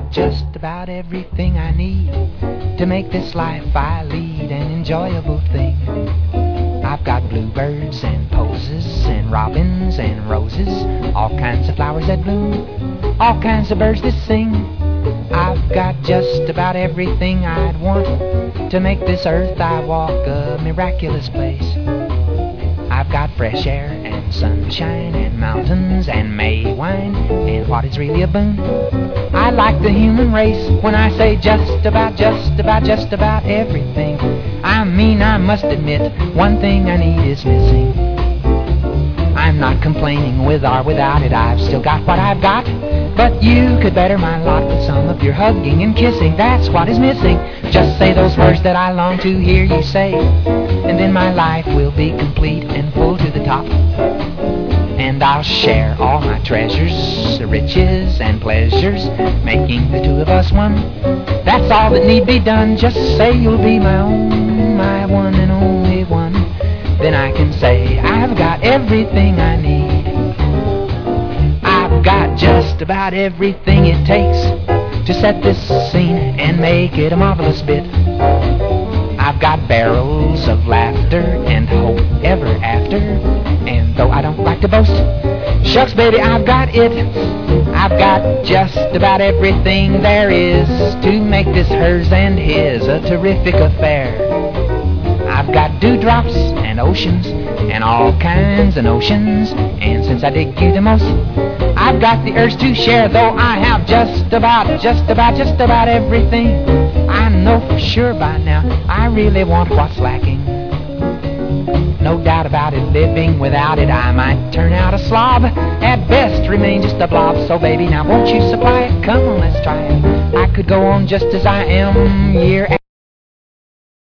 got just about everything I need to make this life I lead an enjoyable thing. I've got bluebirds and posies and robins and roses, all kinds of flowers that bloom, all kinds of birds that sing. I've got just about everything I'd want to make this earth I walk a miraculous place. I've got fresh air and sunshine and mountains and May wine and what is really a boon. I like the human race when I say just about everything. I mean, I must admit, one thing I need is missing. I'm not complaining with or without it, I've still got what I've got. But you could better my lot with some of your hugging and kissing, that's what is missing. Just say those words that I long to hear you say, and then my life will be complete and full to the top. And I'll share all my treasures, riches and pleasures, making the two of us one. That's all that need be done, just say you'll be my own, my one and only one. Then I can say I've got everything I need. I've got just about everything it takes to set this scene and make it a marvelous bit. I've got barrels of laughter and hope ever after, and though I don't like to boast, shucks baby, I've got it. I've got just about everything there is to make this hers and his a terrific affair. I've got dewdrops and oceans and all kinds of notions, and since I dig you the most, I've got the urge to share. Though I have just about everything, I know for sure by now I really want what's lacking. No doubt about it, living without it I might turn out a slob, at best remain just a blob. So baby, now won't you supply it? Come on, let's try it. I could go on just as I am year